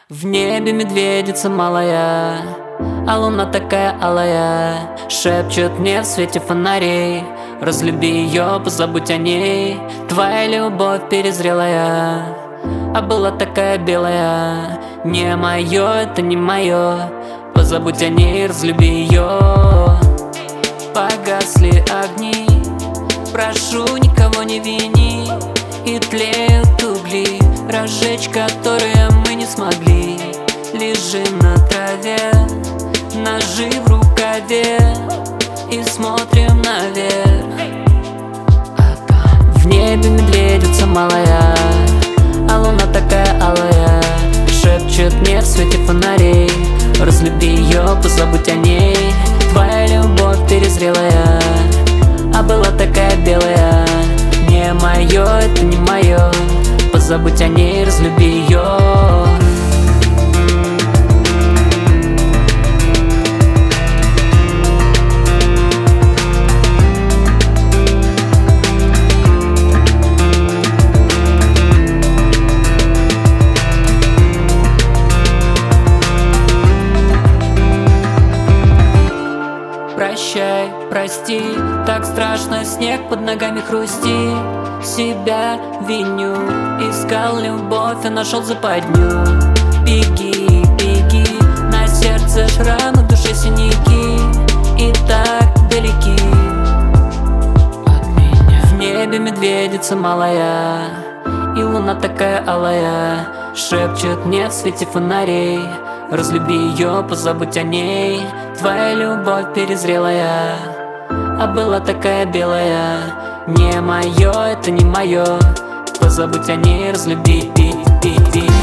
В небе медведица малая, а луна такая алая. Шепчет мне в свете фонарей: разлюби ее, позабудь о ней. Твоя любовь перезрелая, а была такая белая. Не мое, это не мое, позабудь о ней, разлюби ее. Погасли огни, прошу, никого не вини. И тлеют угли, разжечь которые мы не смогли. Лежим на траве, ножи в рукаве, и смотрим наверх. В небе медведица малая, а луна такая алая. Шепчет мне в свете фонарей: разлюби ее, позабудь о ней. Твоя любовь перезрелая, а была такая белая. Не мое, это не мое, позабудь о ней, разлюби ее. Прощай, прости, так страшно, снег под ногами хрусти. Себя виню, искал любовь, а нашел западню. Беги, беги, на сердце шрамы, в душе синяки, и так далеки от меня. В небе медведица малая, и луна такая алая. Шепчет мне в свете фонарей: разлюби ее, позабудь о ней. Твоя любовь перезрелая, а была такая белая. Не мое, это не мое, позабудь о ней, разлюби.